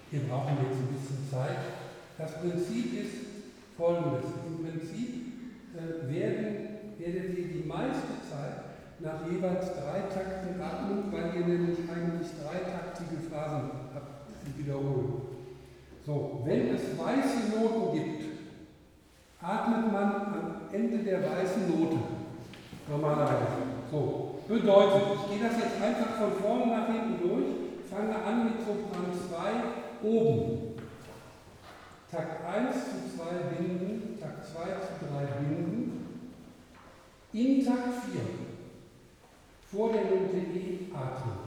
Wir brauchen jetzt ein bisschen Zeit. Das Prinzip ist folgendes. Im Prinzip werdet ihr die meiste Zeit nach jeweils 3 Takten atmen, weil ihr nämlich eigentlich 3-taktige Phrasen habt, die wiederholen. So, wenn es weiße Noten gibt, atmet man am Ende der weißen Note. Normalerweise. So, bedeutet, ich gehe das jetzt einfach von vorne nach hinten durch, fange an mit Sopran 2 oben. Takt 1 zu 2 binden, Takt 2 zu 3 binden. In Takt 4, vor der Note E, atmen.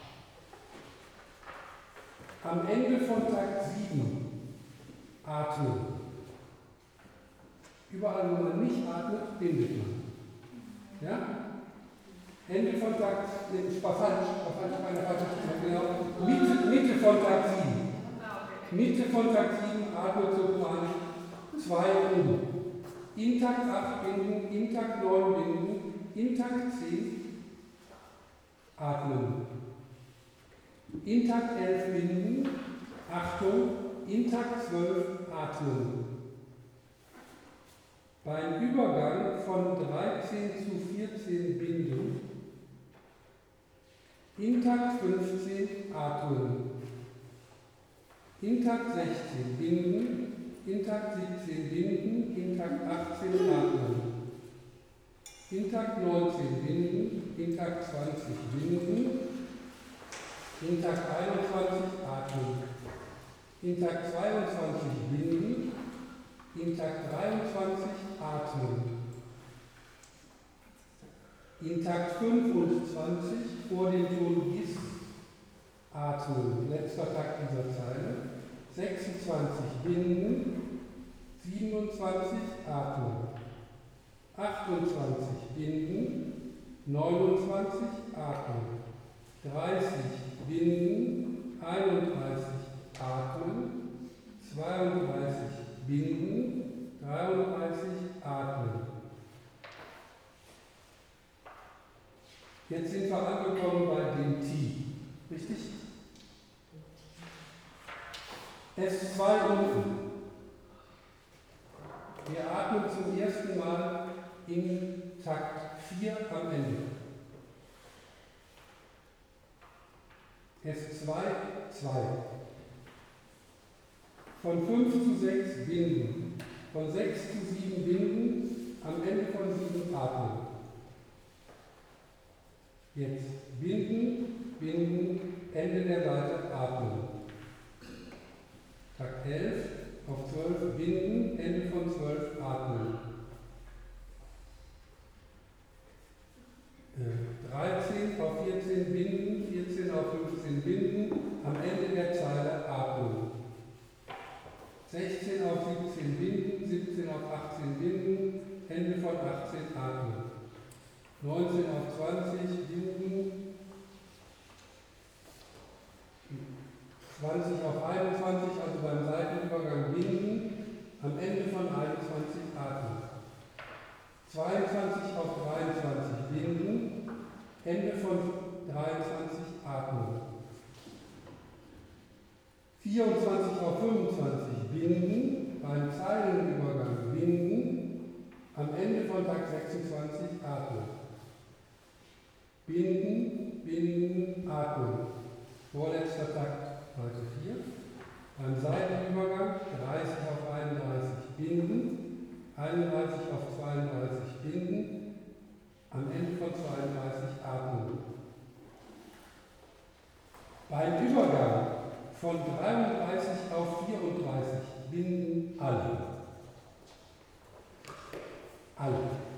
Am Ende von Takt 7 atmen. Überall, wo man nicht atmet, bindet man. Ja? Ende von Takt, Mitte von Takt 7. Mitte von Takt 7 atmet Sopran 2 um. In Takt 8 binden, in Takt 9 binden, in Takt 10 atmen. In Takt 11 binden, Achtung, in Takt 12 atmen. Beim Übergang von 13 zu 14 binden, in Takt 15 atmen. In Takt 16 binden, in Takt 17 binden, in Takt 18 atmen. In Takt 19 binden, in Takt 20 binden, in Takt 21 atmen. In Takt 22 binden, in Takt 23 atmen. In Takt 25 vor dem Ton Gis atmen. Letzter Takt dieser Zeile. 26 binden, 27 atmen. 28 binden, 29 atmen. 30 binden, 31 atmen. 32 binden, 33 atmen. Jetzt sind wir angekommen bei dem T. Richtig? S2 unten. Wir atmen zum ersten Mal in Takt 4 am Ende. S2, 2. Von 5 zu 6 binden. Von 6 zu 7 binden. Am Ende von 7 atmen. Jetzt binden, binden, Ende der Seite atmen. Takt 11 auf 12 binden, Ende von 12 atmen. 13 auf 14 binden, 14 auf 15 binden, am Ende der Zeile atmen. 16 auf 17 binden, 17 auf 18 binden, Ende von 18 atmen. 19 auf 20 binden, 20 auf 21, also beim Seitenübergang binden, am Ende von 21 atmen. 22 auf 23 binden, Ende von 23 atmen. 24 auf 25 binden, beim Zeilenübergang binden, am Ende von Takt 26 atmen. Binden, binden, atmen. Vorletzter Takt, Seite 4. Beim Seitenübergang 30 auf 31 binden, 31 auf 32 binden, am Ende von 32 atmen. Beim Übergang von 33 auf 34 binden alle. Alle.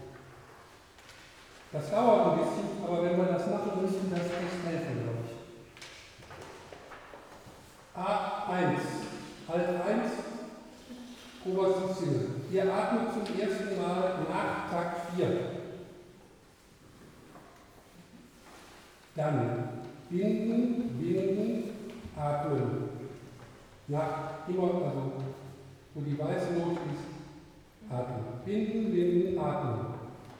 Das dauert ein bisschen, aber wenn wir das machen, müsste das echt helfen, glaube ich. A1, Alt 1, oberstes Ziel. Ihr atmet zum ersten Mal nach Takt 4. Dann binden, binden, atmen. Nach immer, also wo die weiße Note ist, atmen. Binden, binden, atmen.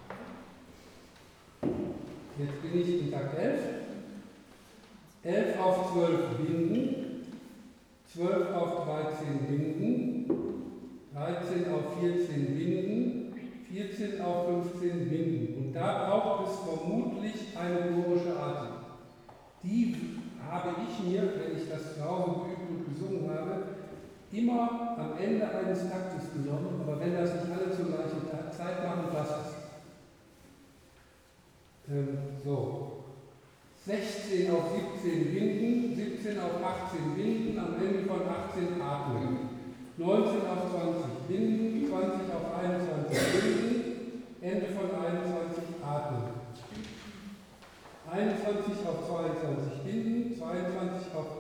Jetzt bin ich in Takt 11. 11 auf 12 binden, 12 auf 13 Binden, 13 auf 14 Binden, 14 auf 15 Binden. Und da braucht es vermutlich eine chorische Art. Die habe ich mir, wenn ich das zu Hause geübt und gesungen habe, immer am Ende eines Taktes genommen, aber wenn das nicht alle zur gleichen Zeit machen, passt es. So. 16 auf 17 Binden, 17 auf 18 Binden, am Ende von 18 atmen. 19 auf 20 Binden, 20 auf 21 Binden, Ende von 21 atmen. 21 auf 22 Binden, 22 auf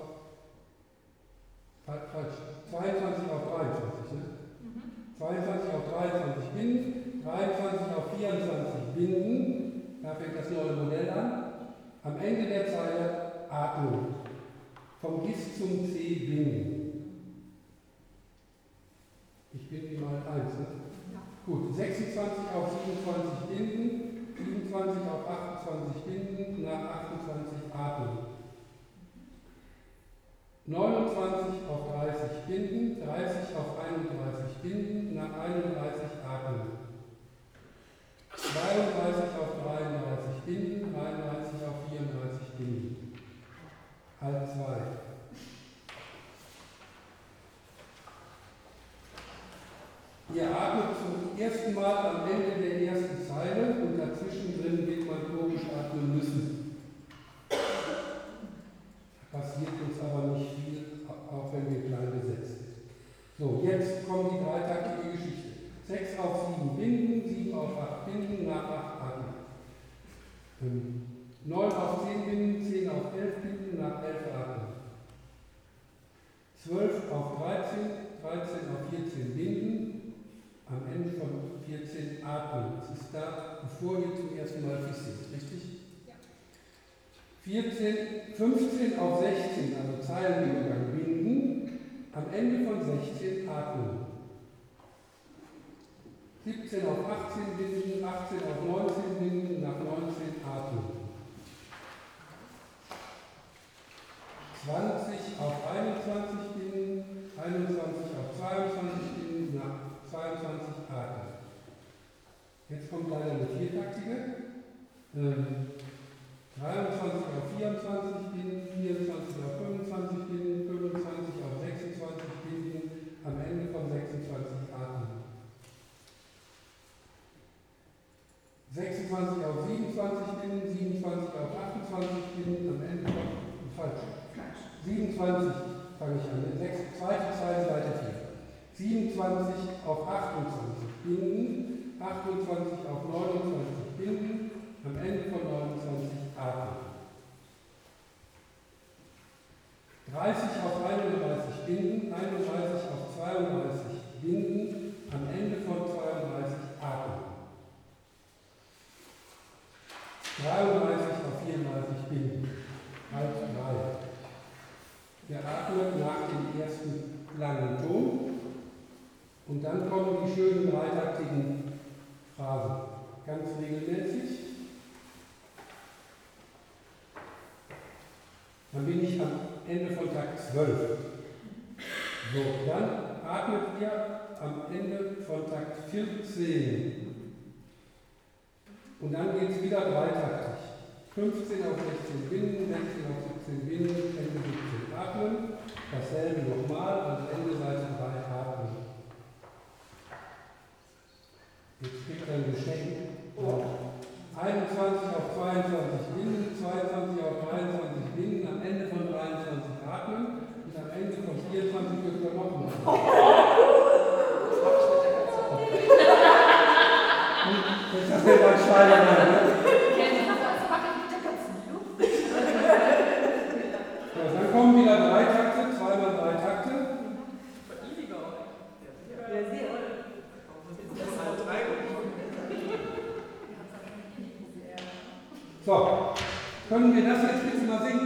23, ne? 22 auf 23 Binden, 23 auf 24 Binden, da fängt das neue Modell an. Am Ende der Zeile Atmung. Vom Gis zum C binden. Ich binde mal 1, ne? Ja. Gut, 26 auf 27 binden, 27 auf 28 binden, nach 28 atmen. 29 auf 30 binden, 30 auf 31 binden, nach 31 atmen. 32 auf 33 binden, 33 auf 34 binden. Halb 2. Ihr atmet zum ersten Mal am Ende der ersten Zeile und dazwischen drin wird man chorisch atmen müssen. Passiert uns aber nicht viel, auch wenn wir klein besetzt sind. So, jetzt kommt die dreitaktige Geschichte. 6 auf 7 Binden, 7 auf 8 Binden, nach 8 atmen. 9 auf 10 Binden, 10 auf 11 Binden, nach 11 atmen. 12 auf 13, 13 auf 14 Binden, am Ende von 14 atmen. Das ist da, bevor ihr zum ersten Mal fixiert, richtig? Ja. 15 auf 16, also Zeilenübergang binden, am Ende von 16 atmen. 17 auf 18 binden, 18 auf 19 binden, nach 19 atmen. 20 auf 21 binden, 21 auf 22 binden, nach 22 atmen. Jetzt kommt leider eine viertaktige. 23 auf 24 binden, 24 auf 25 binden, 25 auf 26 binden, am Ende von 26 atmen. 26 auf 27 binden, 27 auf 28 binden, am Ende von, falsch, 27 fange ich an, zweite Zeile, Seite 4. 27 auf 28 binden, 28 auf 29 binden, am Ende von 29 atmen. 30 auf 31 binden, 31 auf 32 binden, am Ende von 32 atmen. 33 auf 34 binden, halb 3. Wir atmen nach dem ersten langen Ton und dann kommen die schönen dreitaktigen Phrasen. Ganz regelmäßig. Dann bin ich am Ende von Takt 12. So, dann atmet ihr am Ende von Takt 14. Und dann geht es wieder dreitaktig. 15 auf 16 binden, 16 auf 17 binden, Ende 17 atmen. Dasselbe nochmal, also Ende Seite 3 atmen. Jetzt kriegt er ein Geschenk. 21 auf 22 binden, 22 auf 23 binden, am Ende von 23 atmen und am Ende von 24 dürft ihr noch machen. Das wäre mal Schweinerei, ne? Ja, dann kommen wieder 3 Takte, zweimal 3 Takte. So, können wir das jetzt bitte mal singen?